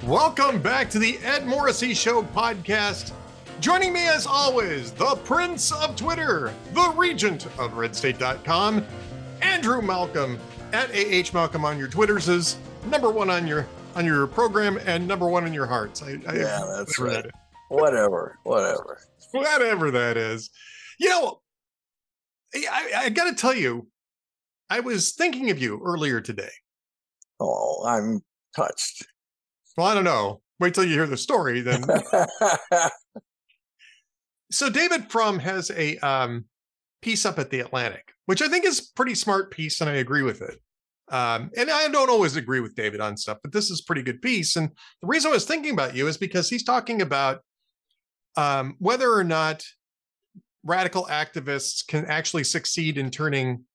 Welcome back to the Ed Morrissey Show podcast. Joining me as always, the Prince of Twitter, the Regent of RedState.com, Andrew Malcolm at AH Malcolm on your Twitters is number one on your program and number one in your hearts. That's right. Whatever that is. You know, I got to tell you, I was thinking of you earlier today. Oh, I'm touched. Well, I don't know. Wait till you hear the story, then. So David Frum has a piece up at The Atlantic, which I think is a pretty smart piece, and I agree with it. And I don't always agree with David on stuff, but this is a pretty good piece. And the reason I was thinking about you is because he's talking about whether or not radical activists can actually succeed in turning,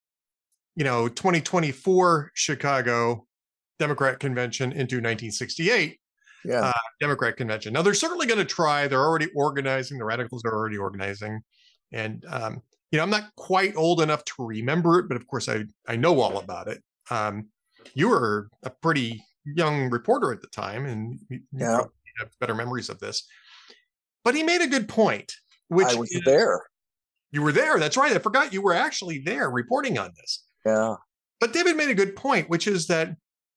2024 Chicago Democrat Convention into 1968 Democrat Convention. Now, they're certainly going to try. They're already organizing. The radicals are already organizing. And, I'm not quite old enough to remember it, but of course I know all about it. You were a pretty young reporter at the time, and you probably have better memories of this. But he made a good point. I was there. You were there. That's right. I forgot you were actually there reporting on this. Yeah. But David made a good point, which is that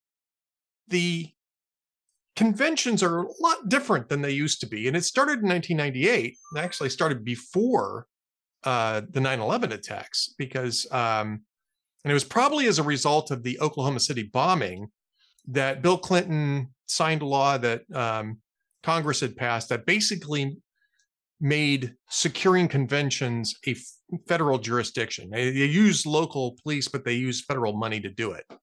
the conventions are a lot different than they used to be. And it started in 1998. It actually started before the 9/11 attacks, because and it was probably as a result of the Oklahoma City bombing that Bill Clinton signed a law that Congress had passed that basically made securing conventions a federal jurisdiction. They use local police, but they use federal money to do it.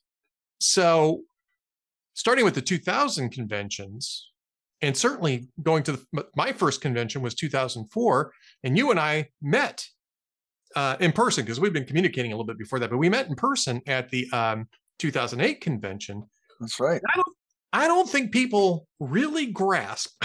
So starting with the 2000 conventions, and certainly going to my first convention was 2004, and you and I met in person, because we've been communicating a little bit before that, but we met in person at the 2008 convention. That's right. I don't think people really grasp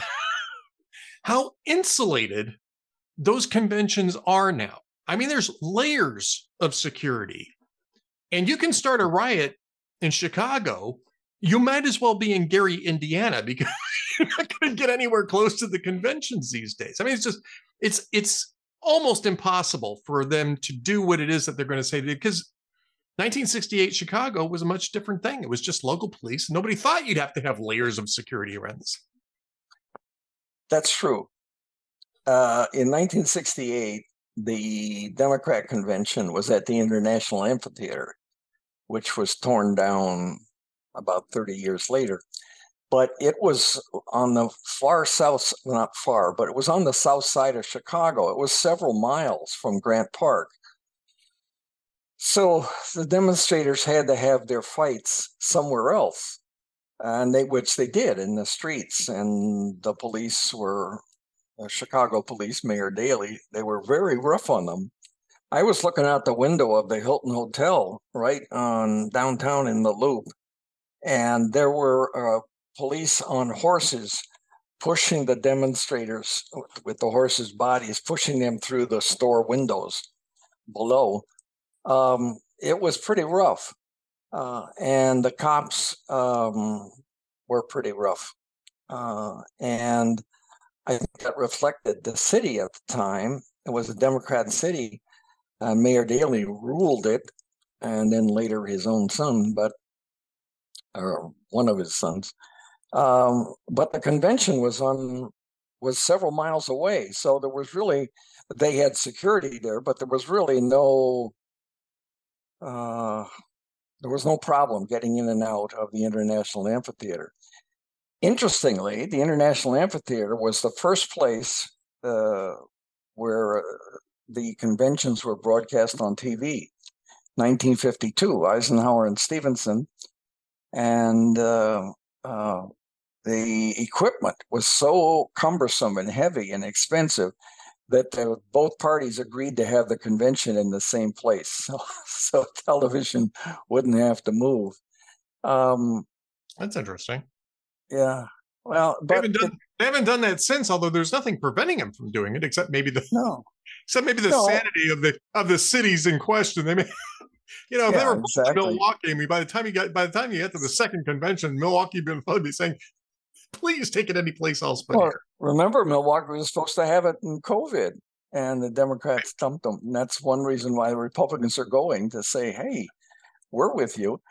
how insulated those conventions are now. I mean, there's layers of security, and you can start a riot in Chicago. You might as well be in Gary, Indiana, because you're not going to get anywhere close to the conventions these days. I mean, it's almost impossible for them to do what it is that they're going to say, because 1968 Chicago was a much different thing. It was just local police. Nobody thought you'd have to have layers of security around this. That's true. In 1968, the Democrat Convention was at the International Amphitheater, which was torn down about 30 years later. But it was on the far south, not far, but it was on the south side of Chicago. It was several miles from Grant Park. So the demonstrators had to have their fights somewhere else, and which they did in the streets. And the police were, Chicago police, Mayor Daley, they were very rough on them. I was looking out the window of the Hilton Hotel right on downtown in the Loop, and there were police on horses pushing the demonstrators with the horses' bodies, pushing them through the store windows below. It was pretty rough, and the cops were pretty rough, and I think that reflected the city at the time. It was a Democrat city, and Mayor Daley ruled it, and then later his own son, or one of his sons. But the convention was several miles away, so they had security there, but there was really no problem getting in and out of the International Amphitheater. Interestingly, the International Amphitheater was the first place where the conventions were broadcast on TV. 1952, Eisenhower and Stevenson, and the equipment was so cumbersome and heavy and expensive that both parties agreed to have the convention in the same place, so television wouldn't have to move. That's interesting. Yeah. Well, but they haven't done that since. Although there's nothing preventing them from doing it, except maybe the sanity of the cities in question. They may, if they were exactly. Milwaukee, I mean, by the time you get to the second convention, Milwaukee would probably be saying, Please take it anyplace else but Well, here. remember, Milwaukee was supposed to have it in COVID, and the Democrats dumped them. And that's one reason why the Republicans are going to say, hey, we're with you.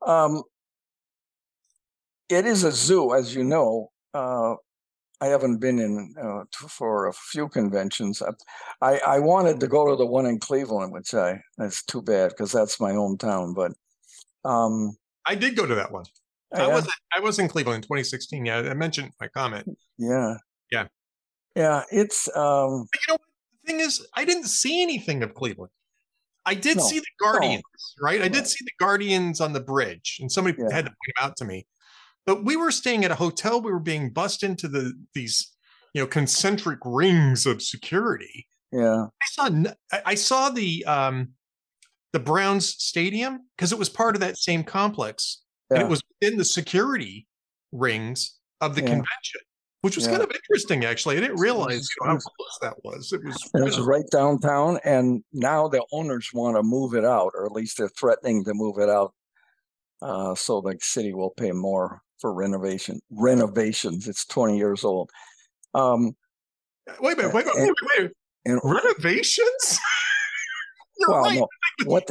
It is a zoo, as you know. I haven't been in for a few conventions. I wanted to go to the one in Cleveland, which that's too bad because that's my hometown. But I did go to that one. yeah. I was in Cleveland in 2016. Yeah, I mentioned my comment. Yeah. Yeah. Yeah. It's But you know what? The thing is, I didn't see anything of Cleveland. I did see the Guardians, right? I did see the Guardians on the bridge, and somebody had to point them out to me. But we were staying at a hotel. We were being bussed into these, concentric rings of security. Yeah. I saw the Browns stadium because it was part of that same complex, and it was within the security rings of the convention, which was kind of interesting. Actually, I didn't realize how close that was. It was right downtown, and now the owners want to move it out, or at least they're threatening to move it out, so the city will pay more for renovations. It's 20 years old. Wait a minute. And renovations? Right. No, what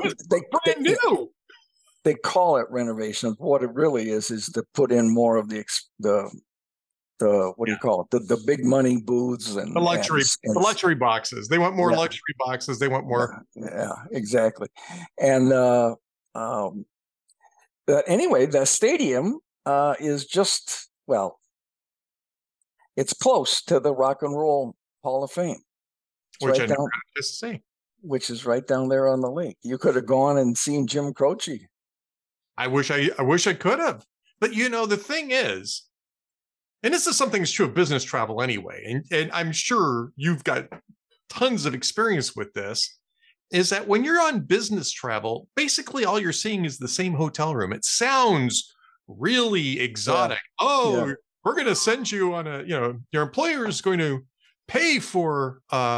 they call it renovations. What it really is to put in more of the what do you call it? The big money booths and the luxury boxes. They want more luxury boxes. They want more. Yeah, exactly. And but anyway, the stadium is just, it's close to the Rock and Roll Hall of Fame. Which I never got to see. Which is right down there on the lake. You could have gone and seen Jim Croce. I wish I could have. But the thing is, and this is something that's true of business travel anyway, and I'm sure you've got tons of experience with this, is that when you're on business travel, basically all you're seeing is the same hotel room. It sounds really exotic. We're going to send you on your employer is going to pay for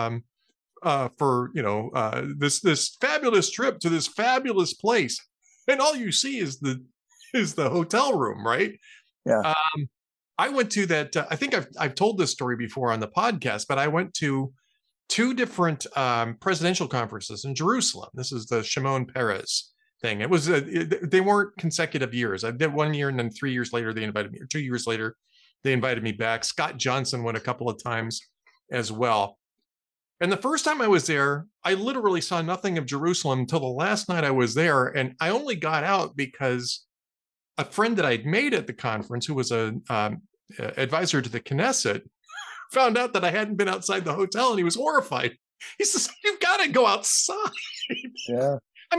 this fabulous trip to this fabulous place, and all you see is the hotel room, right? Yeah. I went to that. I think I've told this story before on the podcast, but I went to 2 different presidential conferences in Jerusalem. This is the Shimon Peres thing. It was they weren't consecutive years. I did 1 year, and then 3 years later they invited me, or 2 years later they invited me back. Scott Johnson went a couple of times as well. And the first time I was there, I literally saw nothing of Jerusalem until the last night I was there, and I only got out because a friend that I'd made at the conference, who was a advisor to the Knesset, found out that I hadn't been outside the hotel, and he was horrified. He says, "You've got to go outside." Yeah.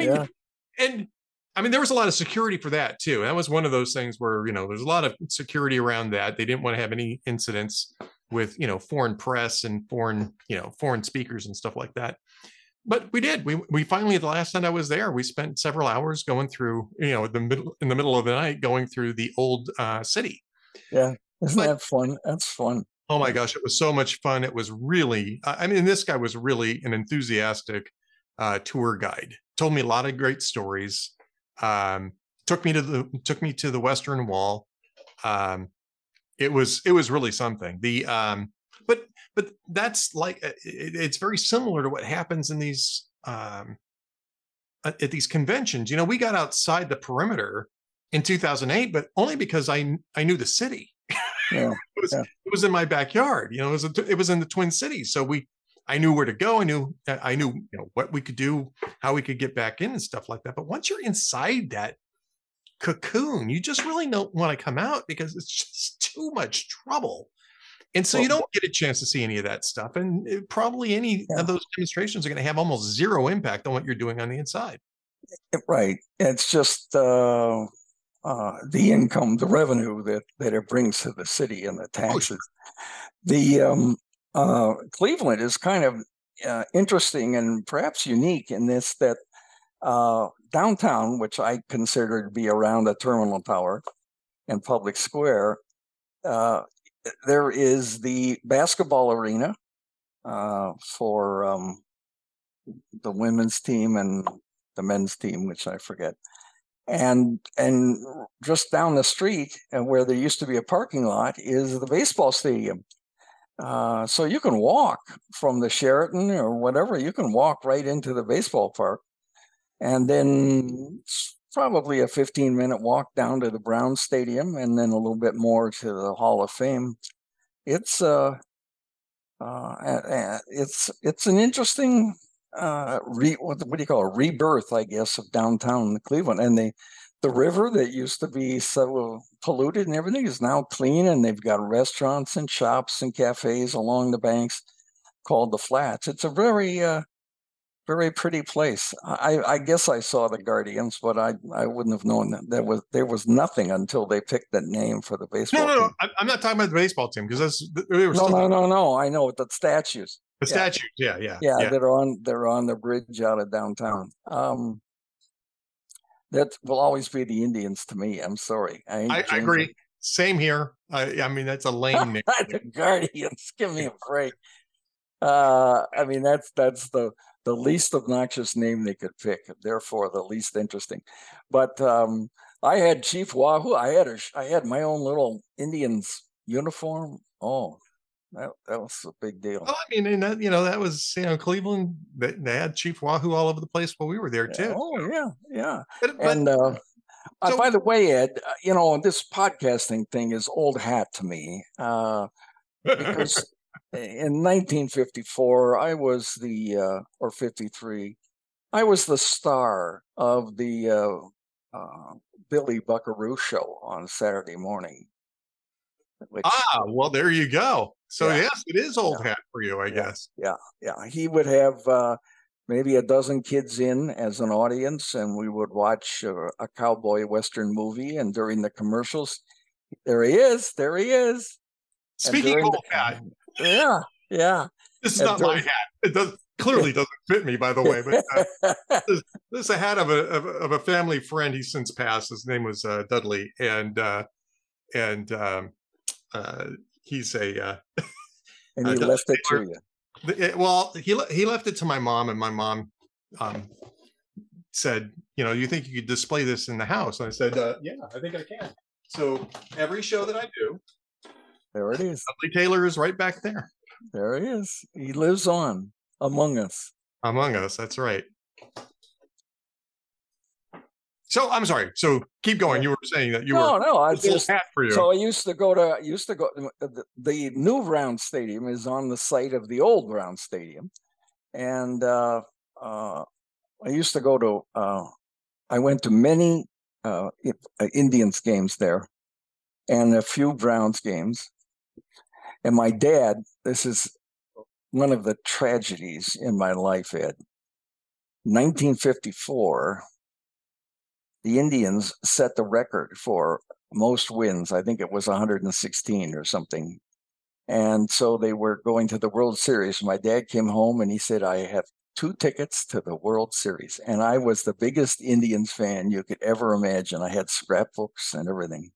I mean, there was a lot of security for that too. That was one of those things where, there's a lot of security around that. They didn't want to have any incidents with, foreign press and foreign speakers and stuff like that. But we did. We finally, the last night I was there, we spent several hours going through, in the middle of the night, going through the old city. Yeah. Isn't that fun? That's fun. Oh my gosh, it was so much fun. It was really, this guy was really an enthusiastic tour guide. Told me a lot of great stories. Took me to the Western Wall. It was really something. But that's like, it's very similar to what happens in these at these conventions. We got outside the perimeter in 2008, but only because I knew the city. Yeah. It was in my backyard. It was in the Twin Cities, so I knew where to go. I knew what we could do, how we could get back in and stuff like that. But once you're inside that cocoon, you just really don't want to come out because it's just too much trouble. And so you don't get a chance to see any of that stuff. And probably any of those demonstrations are going to have almost zero impact on what you're doing on the inside. Right. It's just the income, the revenue that it brings to the city and the taxes. The Cleveland is kind of interesting and perhaps unique in this, that downtown, which I consider to be around the Terminal Tower and Public Square, there is the basketball arena for the women's team and the men's team, which I forget. and just down the street, where there used to be a parking lot, is the baseball stadium. So you can walk from the Sheraton or whatever. You can walk right into the baseball park, and then it's probably a 15-minute walk down to the Brown Stadium, and then a little bit more to the Hall of Fame. It's it's an interesting what do you call it? Rebirth, I guess, of downtown Cleveland. And the river that used to be so polluted and everything is now clean, and they've got restaurants and shops and cafes along the banks called the Flats. It's a very very pretty place. I guess I saw the Guardians, but I wouldn't have known that there was nothing until they picked that name for the baseball No. team. I'm not talking about the baseball team, because they were No. I know the statues. The statues. Yeah. They're on the bridge out of downtown. That will always be the Indians to me. I'm sorry. I agree. Same here. I mean, that's a lame name. The Guardians. Give me a break. I mean, that's the least obnoxious name they could pick. Therefore, the least interesting. But I had Chief Wahoo. I had my own little Indians uniform. Oh, that was a big deal. Well, I mean, and that, that was, Cleveland. They had Chief Wahoo all over the place while we were there too. Oh, yeah. But, And by the way, Ed, this podcasting thing is old hat to me, because in 1954, I was or 53, I was the star of the Billy Buckaroo show on Saturday morning. Well, there you go. So yes, it is old hat for you, I guess. Yeah. He would have maybe a dozen kids in as an audience, and we would watch a cowboy western movie. And during the commercials, there he is. Speaking of old hat. Yeah. This is not my hat. It clearly doesn't fit me, by the way. But this is a hat of a family friend. He's since passed. His name was Dudley, and he's a and he left it to you. Well, he left it to my mom, and my mom said, you think you could display this in the house? And I said, yeah, I think I can. So every show that I do, there it is. Dudley Taylor is right back there. There he is. He lives on among us. Among us, that's right. So I'm sorry. So keep going. You were saying that you were. No. I just hat for you. So I used to go to. The new Brown Stadium is on the site of the old Brown Stadium, and I used to go to. I went to many Indians games there, and a few Browns games. And my dad. This is one of the tragedies in my life, Ed. 1954. The Indians set the record for most wins. I think it was 116 or something. And so they were going to the World Series. My dad came home and he said, I have 2 tickets to the World Series. And I was the biggest Indians fan you could ever imagine. I had scrapbooks and everything.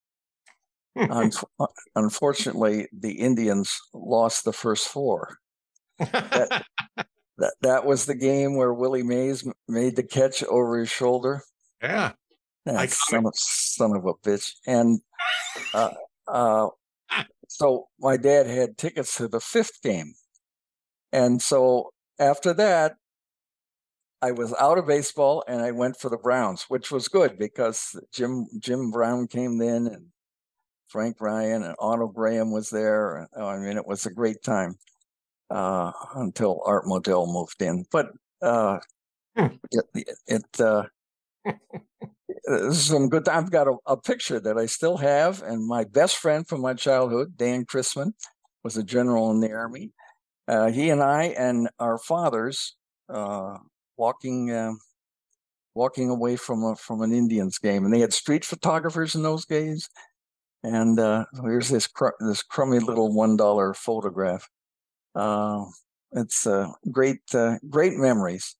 Unfortunately, the Indians lost the first 4. That was the game where Willie Mays made the catch over his shoulder. Yeah. Son of a bitch. And so my dad had tickets to the 5th game. And so after that, I was out of baseball and I went for the Browns, which was good because Jim Brown came in, and Frank Ryan and Otto Graham was there. I mean, it was a great time until Art Modell moved in. But some good. I've got a picture that I still have, and my best friend from my childhood, Dan Chrisman, was a general in the Army. He and I and our fathers walking away from an Indians game, and they had street photographers in those days. And here's this crummy little $1 photograph. It's great memories.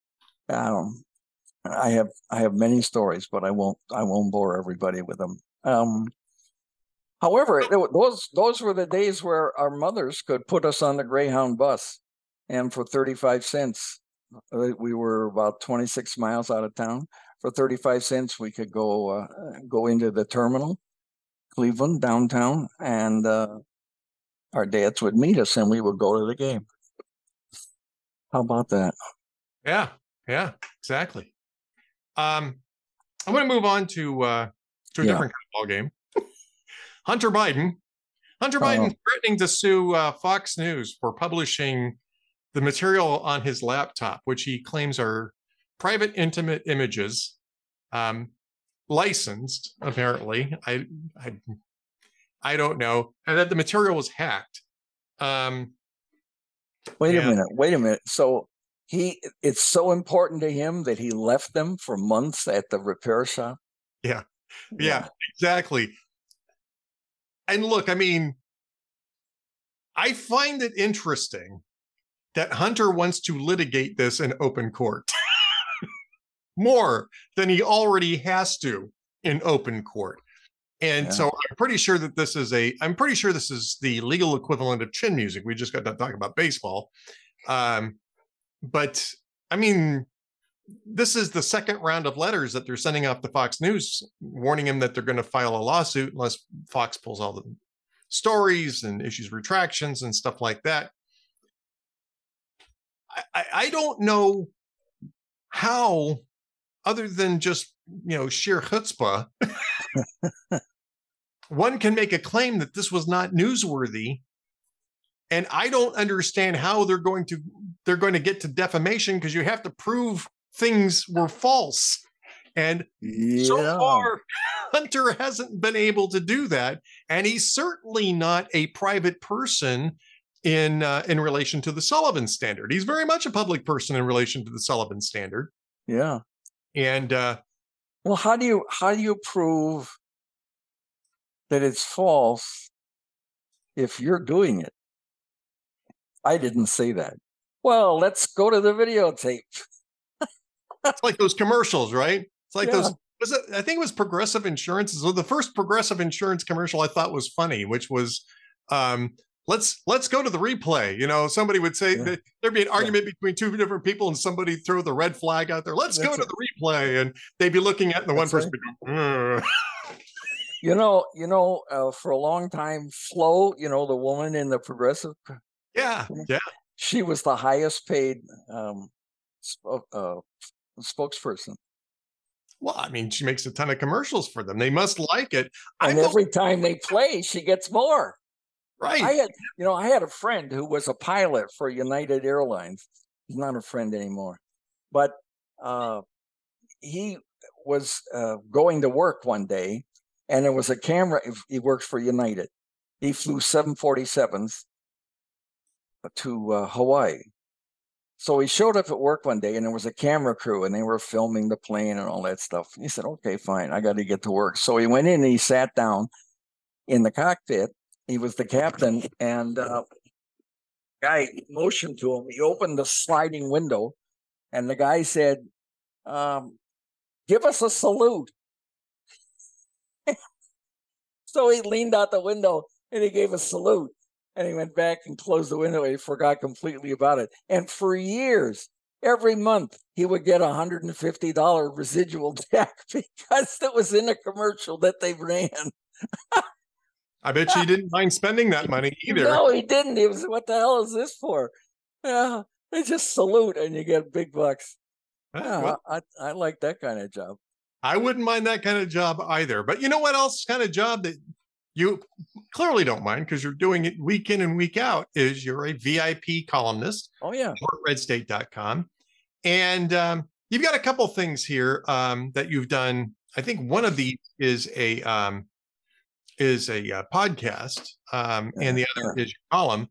I have many stories, but I won't bore everybody with them. However, those were the days where our mothers could put us on the Greyhound bus, and for 35 cents, we were about 26 miles out of town. for 35 cents, we could go into the terminal, Cleveland, downtown, and our dads would meet us and we would go to the game. How about that? Yeah, exactly. I'm going to move on to a different kind of ball game. Hunter Biden threatening to sue Fox News for publishing the material on his laptop, which he claims are private, intimate images, licensed apparently. I don't know, and that the material was hacked. Wait a minute. So it's so important to him that he left them for months at the repair shop. Yeah, exactly. And look, I mean, I find it interesting that Hunter wants to litigate this in open court more than he already has to in open court. And so I'm pretty sure that this is the legal equivalent of chin music. We just got to talk about baseball. But I mean, this is the second round of letters that they're sending off to Fox News, warning him that they're going to file a lawsuit unless Fox pulls all the stories and issues retractions and stuff like that. I don't know how, other than just, sheer chutzpah, one can make a claim that this was not newsworthy. And I don't understand how they're going to get to defamation, because you have to prove things were false. And so far, Hunter hasn't been able to do that. And he's certainly not a private person in relation to the Sullivan Standard. He's very much a public person in relation to the Sullivan Standard. Yeah. And well, how do you prove that it's false if you're doing it? I didn't say that. Well, let's go to the videotape. It's like those commercials, right? It's like those. I think it was Progressive Insurance. So the first Progressive Insurance commercial I thought was funny, which was, let's go to the replay. Somebody would say that there'd be an argument between two different people, and somebody throw the red flag out there. Let's go to the replay, and they'd be looking at, and the one person would go, for a long time, Flo, the woman in the Progressive. Yeah. She was the highest paid spokesperson. Well, I mean, she makes a ton of commercials for them. They must like it. And every time they play, she gets more. Right. I had a friend who was a pilot for United Airlines. He's not a friend anymore, but he was going to work one day, and there was a camera. He worked for United. He flew 747s to Hawaii. So he showed up at work one day, and there was a camera crew, and they were filming the plane and all that stuff. He said, okay, fine, I got to get to work. So he went in and he sat down in the cockpit. He was the captain, and guy motioned to him. He opened the sliding window, and the guy said, give us a salute. So he leaned out the window and he gave a salute. And he went back and closed the window. He forgot completely about it. And for years, every month, he would get $150 residual check because it was in a commercial that they ran. I bet you didn't mind spending that money either. No, he didn't. He was, what the hell is this for? Yeah, they just salute and you get big bucks. Well, I like that kind of job. I wouldn't mind that kind of job either. But you know what else kind of job that you clearly don't mind, because you're doing it week in and week out, is you're a VIP columnist. Oh, yeah. For redstate.com. And you've got a couple things here that you've done. I think one of these is a podcast, and the other is your column.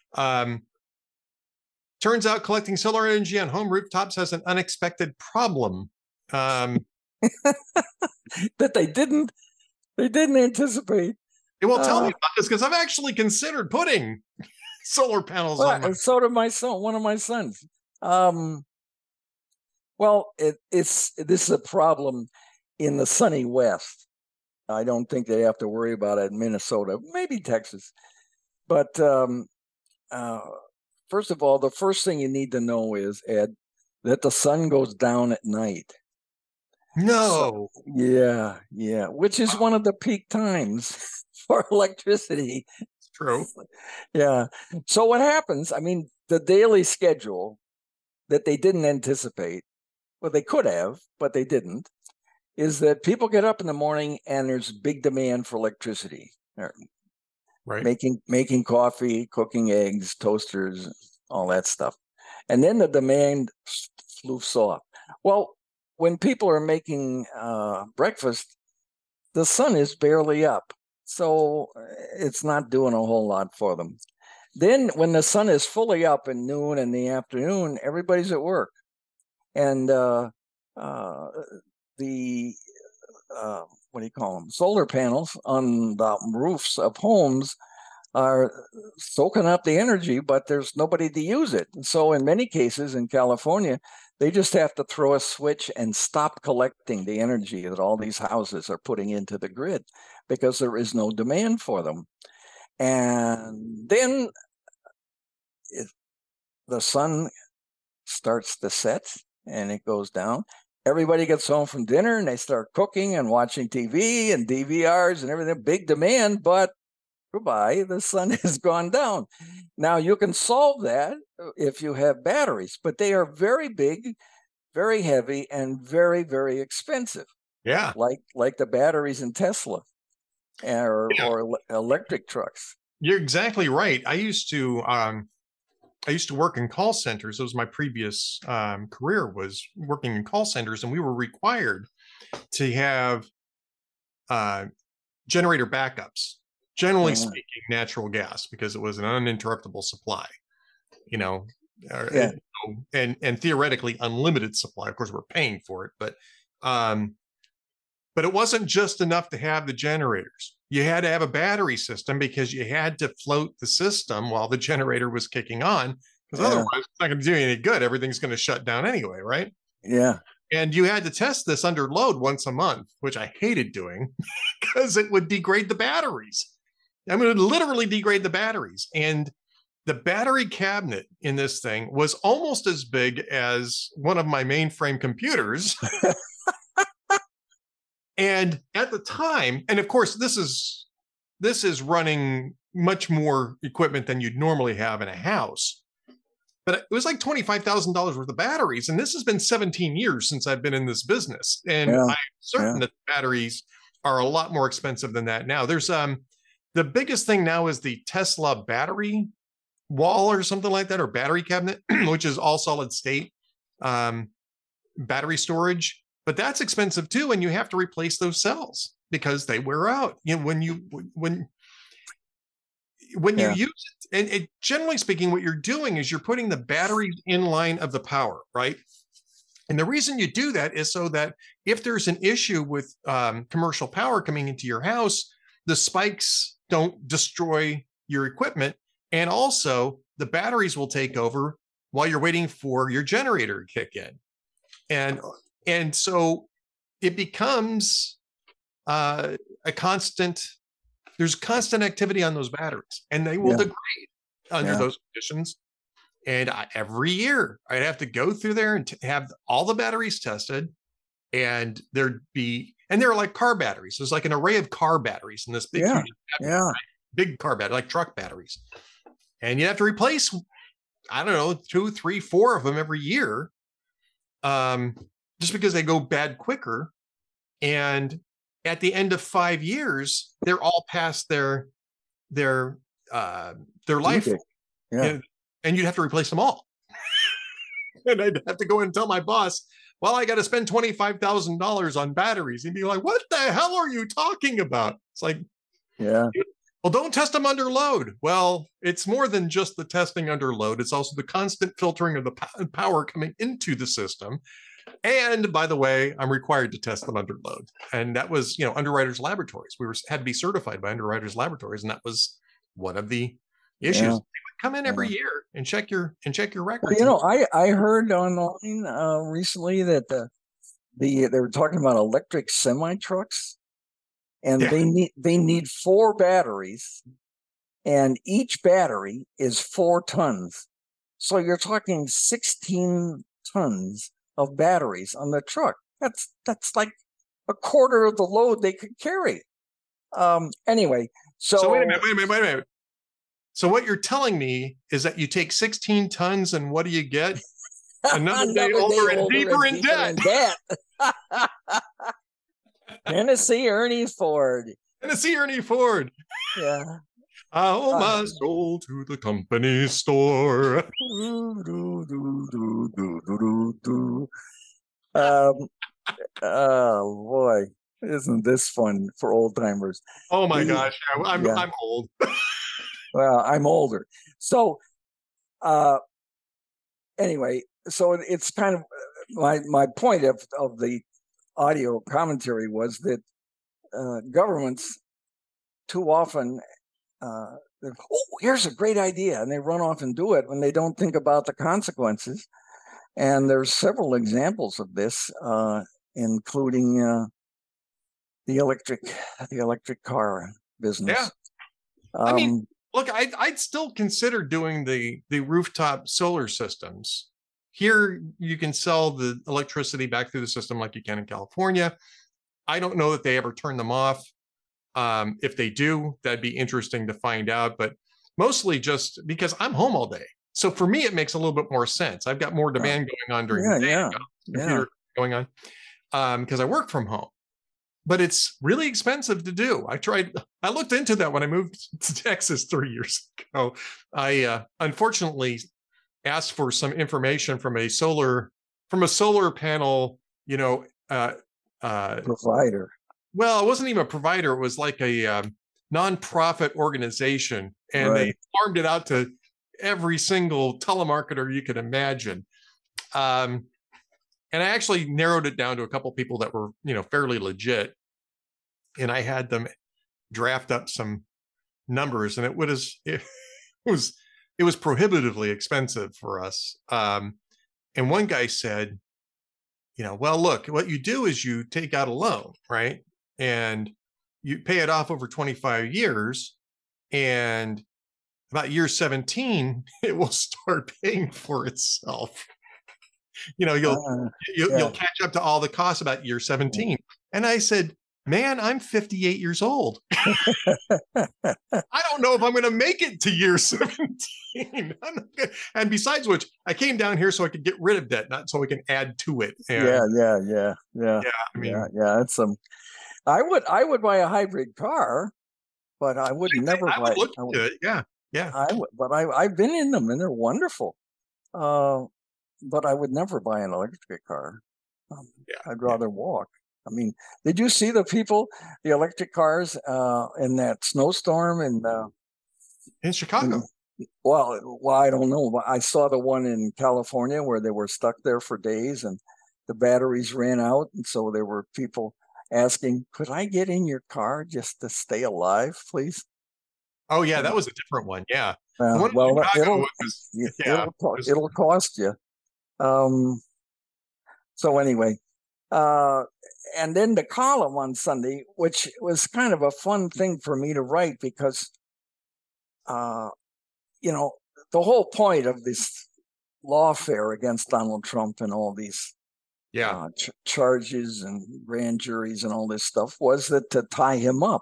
Turns out collecting solar energy on home rooftops has an unexpected problem. That they didn't anticipate. Well, tell me about this, because I've actually considered putting solar panels on my. So did my son, one of my sons. Well, this is a problem in the sunny West. I don't think they have to worry about it in Minnesota, maybe Texas. But first of all, the first thing you need to know is, Ed, that the sun goes down at night. So, No. yeah, which is one of the peak times for electricity. It's true. Yeah. So what happens? I mean, the daily schedule that they didn't anticipate, well, they could have, but they didn't, is that people get up in the morning and there's big demand for electricity. Right. Making coffee, cooking eggs, toasters, all that stuff. And then the demand floofs off. Well, when people are making breakfast, the sun is barely up. So it's not doing a whole lot for them. Then when the sun is fully up in noon and the afternoon, everybody's at work. And the what do you call them? Solar panels on the roofs of homes are soaking up the energy, but there's nobody to use it. So in many cases in California, they just have to throw a switch and stop collecting the energy that all these houses are putting into the grid because there is no demand for them. And then the sun starts to set and it goes down. Everybody gets home from dinner and they start cooking and watching TV and DVRs and everything. Big demand, but goodbye, the sun has gone down. Now you can solve that if you have batteries, but they are very big, very heavy, and very, very expensive. Yeah. Like the batteries in Tesla or Yeah. electric trucks. You're exactly right. I used to work in call centers. It was my previous career, was working in call centers, and we were required to have generator backups. Generally speaking, natural gas, because it was an uninterruptible supply. You know, Yeah. and theoretically unlimited supply. Of course, we're paying for it, but it wasn't just enough to have the generators. You had to have a battery system because you had to float the system while the generator was kicking on, because otherwise it's not going to do you any good. Everything's going to shut down anyway, right? Yeah. And you had to test this under load once a month, which I hated doing because it would degrade the batteries. I mean, it would literally degrade the batteries. And the battery cabinet in this thing was almost as big as one of my mainframe computers. And at the time, and of course, this is running much more equipment than you'd normally have in a house. But it was like $25,000 worth of batteries. And this has been 17 years since I've been in this business. And I'm certain that batteries are a lot more expensive than that now. There's the biggest thing now is the Tesla battery wall or something like that, or battery cabinet, which is all solid state battery storage. But that's expensive too, and you have to replace those cells because they wear out. You know, when you use it, and generally speaking, what you're doing is you're putting the batteries in line of the power, right? And the reason you do that is so that if there's an issue with commercial power coming into your house, the spikes don't destroy your equipment, and also the batteries will take over while you're waiting for your generator to kick in, and so it becomes a constant. There's constant activity on those batteries, and they will degrade under those conditions. And every year I'd have to go through there and have all the batteries tested, and they're like car batteries. There's like an array of car batteries in this big, huge battery, right? Big car battery, like truck batteries. And you have to replace, I don't know, 2, 3, 4 of them every year, just because they go bad quicker. And at the end of 5 years, they're all past their life. Yeah. And you'd have to replace them all. And I'd have to go and tell my boss, well, I got to spend $25,000 on batteries. He'd be like, what the hell are you talking about? It's like, well, don't test them under load. Well, it's more than just the testing under load. It's also the constant filtering of the power coming into the system. And by the way, I'm required to test them under load. And that was, Underwriters Laboratories. We had to be certified by Underwriters Laboratories. And that was one of the issues. They would come in every year and check your records. Well, I heard online recently that they were talking about electric semi trucks, and they need 4 batteries, and each battery is 4 tons. So you're talking 16 tons of batteries on the truck. That's like a quarter of the load they could carry. Anyway, So wait a minute. So what you're telling me is that you take 16 tons and what do you get? Another day older and deeper in debt. Tennessee Ernie Ford. Tennessee Ernie Ford. Yeah. I owe my soul to the company store. Oh boy, isn't this fun for old timers? Oh my gosh, I'm old. Well, I'm older. So anyway, so it's kind of my point of the audio commentary was that governments too often oh, here's a great idea, and they run off and do it when they don't think about the consequences. And there's several examples of this, including the electric car business. Yeah. I mean, look, I'd still consider doing the rooftop solar systems. Here, you can sell the electricity back through the system like you can in California. I don't know that they ever turn them off. If they do, that'd be interesting to find out. But mostly just because I'm home all day. So for me, it makes a little bit more sense. I've got more demand going on during the day. Computer going on because I work from home. But it's really expensive to do. I looked into that when I moved to Texas 3 years ago. I unfortunately asked for some information from a solar panel, provider. Well, it wasn't even a provider. It was like a nonprofit organization, and they farmed it out to every single telemarketer you could imagine. And I actually narrowed it down to a couple of people that were, fairly legit. And I had them draft up some numbers, and it was prohibitively expensive for us. And one guy said, well, look, what you do is you take out a loan, right? And you pay it off over 25 years. And about year 17, it will start paying for itself. You'll catch up to all the costs about year 17. And I said, man, I'm 58 years old. I don't know if I'm going to make it to year 17. And besides which, I came down here so I could get rid of debt, not so I can add to it. And Yeah. It's I would buy a hybrid car, but I would never buy. Look into it. Yeah. I would, but I've been in them and they're wonderful. But I would never buy an electric car. I'd rather walk. I mean, did you see the electric cars in that snowstorm in Chicago? Well, I don't know. I saw the one in California where they were stuck there for days and the batteries ran out. And so there were people asking, could I get in your car just to stay alive, please? Oh, yeah, that was a different one. Yeah. Well, it'll cost you. So anyway, and then the column on Sunday, which was kind of a fun thing for me to write because, the whole point of this lawfare against Donald Trump and all these charges and grand juries and all this stuff was that to tie him up,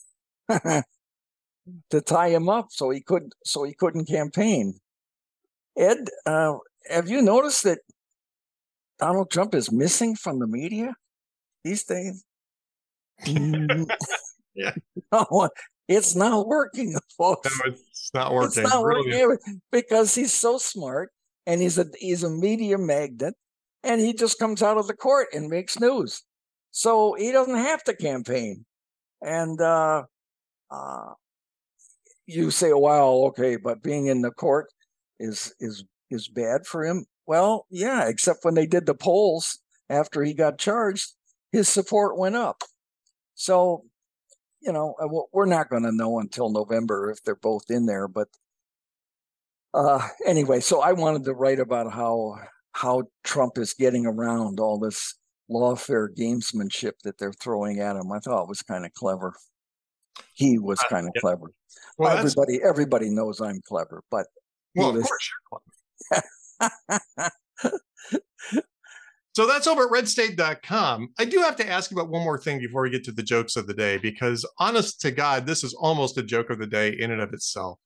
so he couldn't campaign. Ed, have you noticed that Donald Trump is missing from the media these days? Yeah. No, it's not working, folks. No, it's not working. It's not working because he's so smart and he's a media magnet, and he just comes out of the court and makes news. So he doesn't have to campaign. And you say, "Wow, okay," but being in the court is bad for him. Well, yeah, except when they did the polls after he got charged, his support went up. So, we're not going to know until November if they're both in there. But anyway, so I wanted to write about how Trump is getting around all this lawfare gamesmanship that they're throwing at him. I thought it was kind of clever. He was kind of clever. Well, everybody knows I'm clever, but of course you're clever. So that's over at redstate.com. I do have to ask you about one more thing before we get to the jokes of the day, because honest to God, this is almost a joke of the day in and of itself.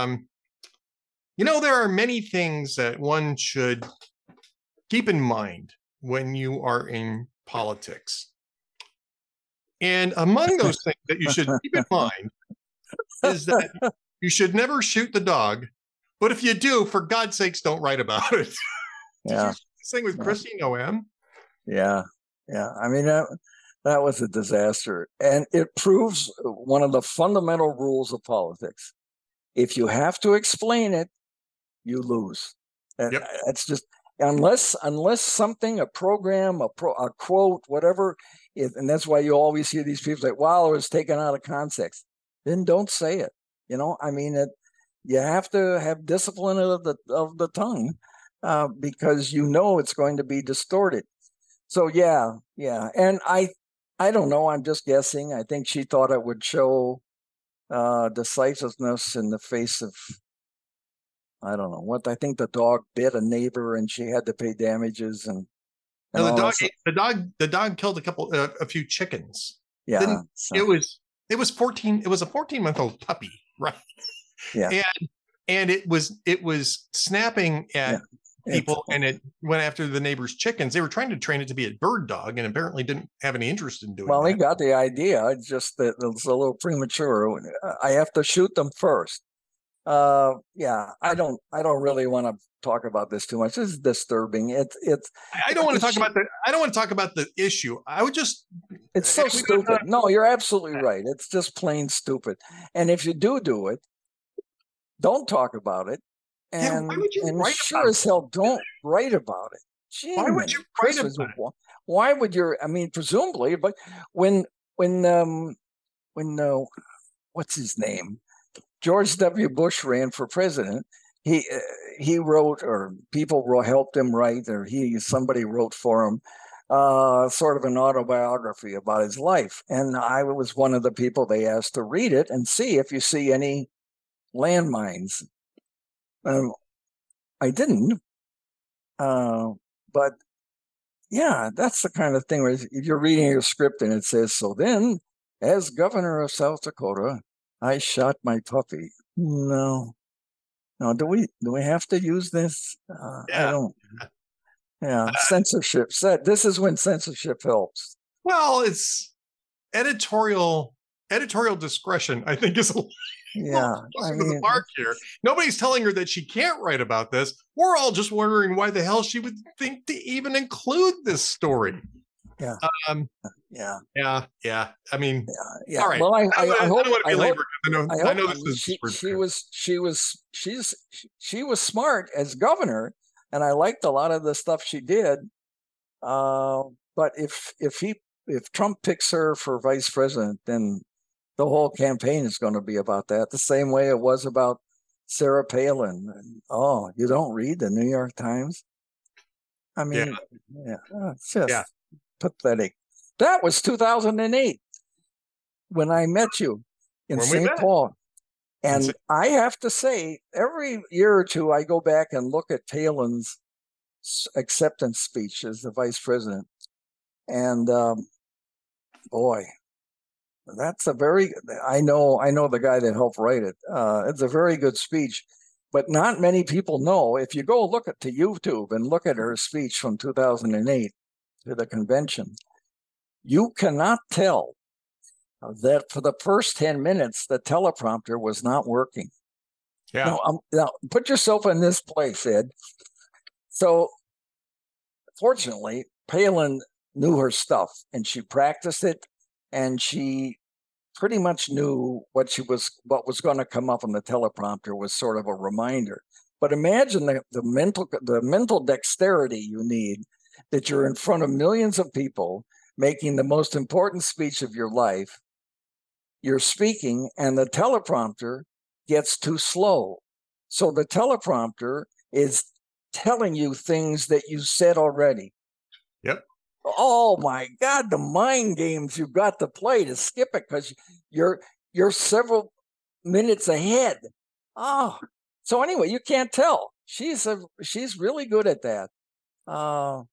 There are many things that one should keep in mind when you are in politics. And among those things that you should keep in mind is that you should never shoot the dog. But if you do, for God's sakes, don't write about it. Yeah. This thing with Christine O.M.? Yeah. I mean, that was a disaster. And it proves one of the fundamental rules of politics. If you have to explain it, you lose. Yep. That's just, unless something, a program, a quote, whatever, and that's why you always hear these people say, "Wow, it was taken out of context." Then don't say it. I mean, you have to have discipline of the tongue, because it's going to be distorted. So yeah, and I don't know. I'm just guessing. I think she thought it would show decisiveness in the face of, I don't know what. I think the dog bit a neighbor, and she had to pay damages. And no, the dog killed a few chickens. Yeah, it was 14. It was a 14-month-old puppy, right? Yeah, and it was snapping at people, and it went after the neighbor's chickens. They were trying to train it to be a bird dog, and apparently didn't have any interest in doing that. Well, he got the idea. It's just that it's a little premature. I have to shoot them first. Yeah, I don't really want to talk about this too much. This is disturbing. I don't want to talk about the issue. I would just. It's so stupid. No, you're absolutely right. It's just plain stupid. And if you do it, don't talk about it. And, why would you write sure as hell don't write about it. Gee, why would you write about it? Why would presumably, but when what's his name? George W. Bush ran for president. He wrote, or people helped him write, or somebody wrote for him, sort of an autobiography about his life. And I was one of the people they asked to read it and see if you see any landmines. I didn't, but yeah, that's the kind of thing where if you're reading your script and it says, "So then, as governor of South Dakota, I shot my puppy." No, do we have to use this? I don't. Yeah, censorship. This is when censorship helps. Well, it's editorial discretion, I think, is the mark here. Nobody's telling her that she can't write about this. We're all just wondering why the hell she would think to even include this story. Yeah. Yeah. I mean, yeah. All right. Well, I hope. don't want to belabor it. I know this is. She was smart as governor, and I liked a lot of the stuff she did. But if Trump picks her for vice president, then the whole campaign is going to be about that. The same way it was about Sarah Palin. Oh, you don't read the New York Times? I mean, it's just pathetic. That was 2008 when I met you in St. Paul. And I have to say, every year or two, I go back and look at Palin's acceptance speech as the vice president. And boy, that's I know the guy that helped write it. It's a very good speech, but not many people know. If you go look to YouTube and look at her speech from 2008 to the convention, you cannot tell that for the first 10 minutes, the teleprompter was not working. Yeah. Now put yourself in this place, Ed. So fortunately, Palin knew her stuff and she practiced it, and she pretty much knew what was going to come up on the teleprompter was sort of a reminder. But imagine the mental dexterity you need, that you're in front of millions of people making the most important speech of your life. You're speaking and the teleprompter gets too slow. So the teleprompter is telling you things that you said already. Yep. Oh my God, the mind games you've got to play to skip it because you're several minutes ahead. Oh, so anyway, you can't tell. She's really good at that.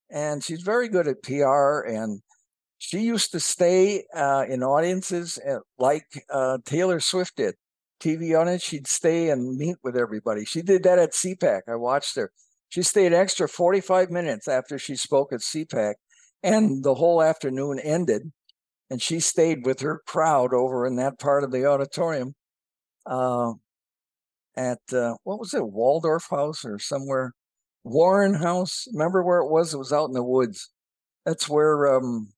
and she's very good at PR. And she used to stay in audiences like Taylor Swift did. TV audience, she'd stay and meet with everybody. She did that at CPAC. I watched her. She stayed extra 45 minutes after she spoke at CPAC, and the whole afternoon ended. And she stayed with her crowd over in that part of the auditorium at, what was it, Waldorf House or somewhere? Warren House. Remember where it was? It was out in the woods. That's where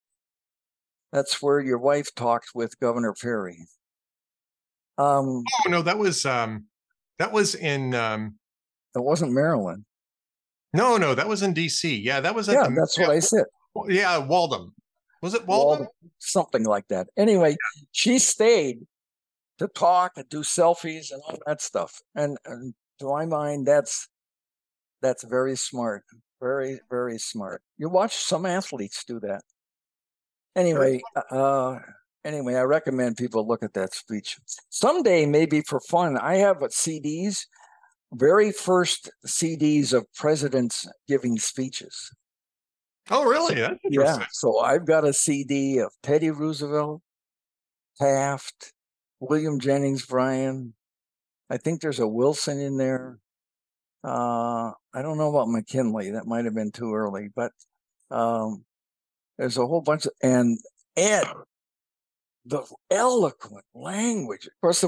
your wife talked with Governor Perry. Oh no, that was in it wasn't Maryland. No, that was in DC. Yeah, that was at that's what I said. Yeah, Waldom. Was it Waldom? Something like that. Anyway, she stayed to talk and do selfies and all that stuff. And to my mind, that's very smart. Very, very smart. You watch some athletes do that. Anyway, I recommend people look at that speech. Someday, maybe for fun, I have CDs, very first CDs of presidents giving speeches. Oh, really? That's interesting. Yeah. So I've got a CD of Teddy Roosevelt, Taft, William Jennings Bryan. I think there's a Wilson in there. I don't know about McKinley. That might have been too early, but there's a whole bunch of, and Ed, the eloquent language. Of course,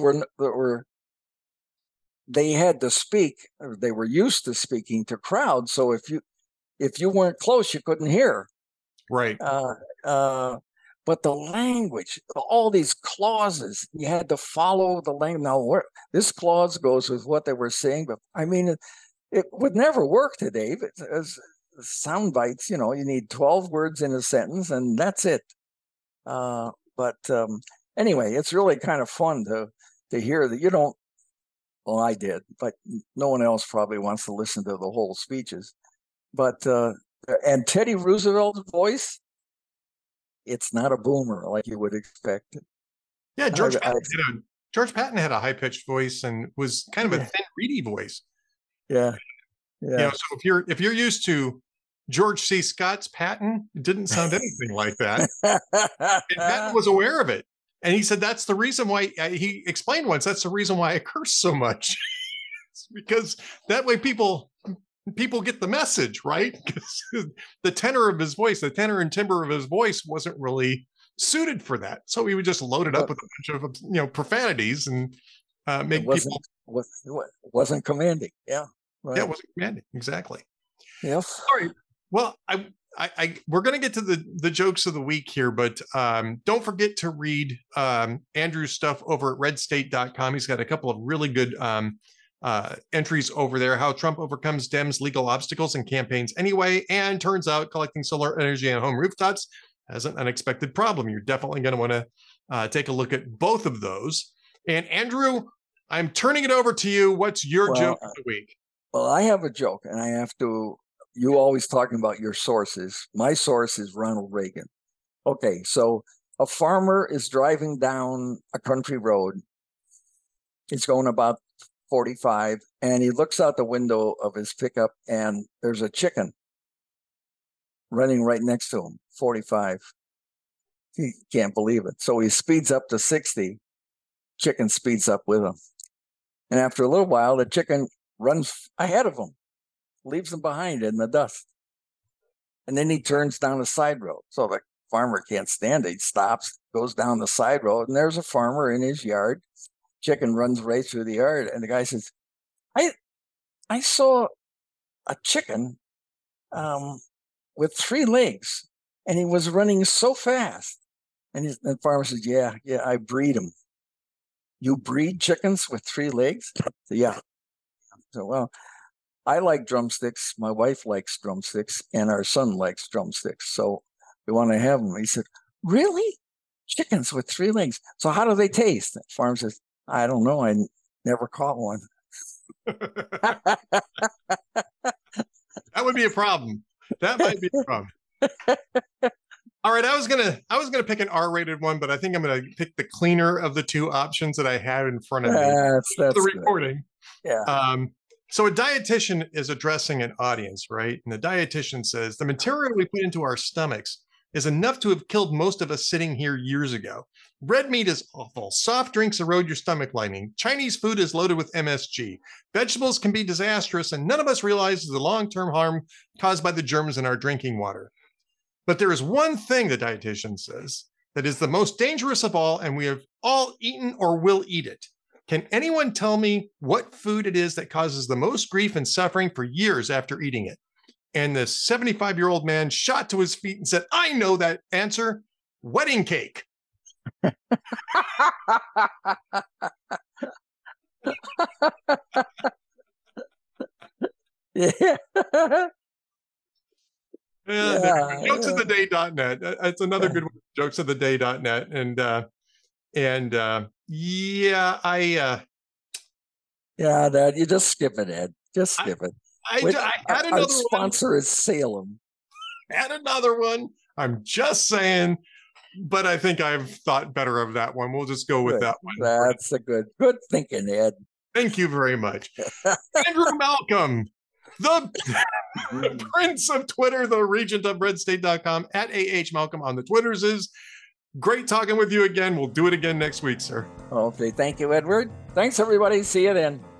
they had to speak, or they were used to speaking to crowds. So if you weren't close, you couldn't hear. Right. But the language, all these clauses, you had to follow the language. Now, this clause goes with what they were saying, but I mean, it would never work today. As sound bites, you need 12 words in a sentence, and that's it. But anyway, it's really kind of fun to hear that you don't. Well, I did, but no one else probably wants to listen to the whole speeches. But and Teddy Roosevelt's voice, it's not a boomer like you would expect. Yeah, George Patton had a high-pitched voice and was kind of a thin, reedy voice. Yeah. So if you're used to George C. Scott's Patton, it didn't sound anything like that. And Patton was aware of it. And he said that's the reason why, he explained once, that's the reason why I curse so much. Because that way people get the message, right? Because the tenor of his voice, the tenor and timbre of his voice wasn't really suited for that. So he would just load it up with a bunch of profanities and make people. Wasn't commanding. Yeah. Right. Yeah, it wasn't commanding. Exactly. Yes. All right. Well, we're going to get to the jokes of the week here, but don't forget to read Andrew's stuff over at redstate.com. He's got a couple of really good entries over there. How Trump overcomes Dems' legal obstacles and campaigns anyway. And turns out collecting solar energy on home rooftops has an unexpected problem. You're definitely going to want to take a look at both of those. And Andrew, I'm turning it over to you. What's your joke of the week? Well, I have a joke, and I have to. You always talking about your sources. My source is Ronald Reagan. Okay, so a farmer is driving down a country road. He's going about 45, and he looks out the window of his pickup, and there's a chicken running right next to him, 45. He can't believe it. So he speeds up to 60. Chicken speeds up with him. And after a little while, the chicken runs ahead of him, leaves him behind in the dust. And then he turns down the side road. So the farmer can't stand it. He stops, goes down the side road, and there's a farmer in his yard. Chicken runs right through the yard. And the guy says, I saw a chicken with 3 legs, and he was running so fast. And the farmer says, yeah, I breed them. You breed chickens with 3 legs? So, yeah. So, well, I like drumsticks. My wife likes drumsticks, and our son likes drumsticks. So we want to have them. He said, really? Chickens with 3 legs? So how do they taste? The farmer says, I don't know. I never caught one. That would be a problem. That might be a problem. All right, I was gonna pick an R-rated one, but I think I'm gonna pick the cleaner of the 2 options that I had in front of me that's for the recording. Good. Yeah. So a dietitian is addressing an audience, right? And the dietitian says the material we put into our stomachs is enough to have killed most of us sitting here years ago. Red meat is awful. Soft drinks erode your stomach lining. Chinese food is loaded with MSG. Vegetables can be disastrous, and none of us realizes the long-term harm caused by the germs in our drinking water. But there is one thing, the dietitian says, that is the most dangerous of all, and we have all eaten or will eat it. Can anyone tell me what food it is that causes the most grief and suffering for years after eating it? And this 75-year-old man shot to his feet and said, I know that answer. Wedding cake. Yeah. Jokesoftheday.net. That's another good one. Jokesoftheday.net. Yeah, Dad, you just skip it, Ed. Just skip it. I had another our sponsor is Salem. Had another one. I'm just saying, but I think I've thought better of that one. We'll just go with that one. That's a good thinking, Ed. Thank you very much. Andrew Malcolm, the prince of Twitter, the regent of redstate.com, at AH Malcolm on the Twitters. Is great talking with you again. We'll do it again next week, sir. Okay. Thank you, Edward. Thanks, everybody. See you then.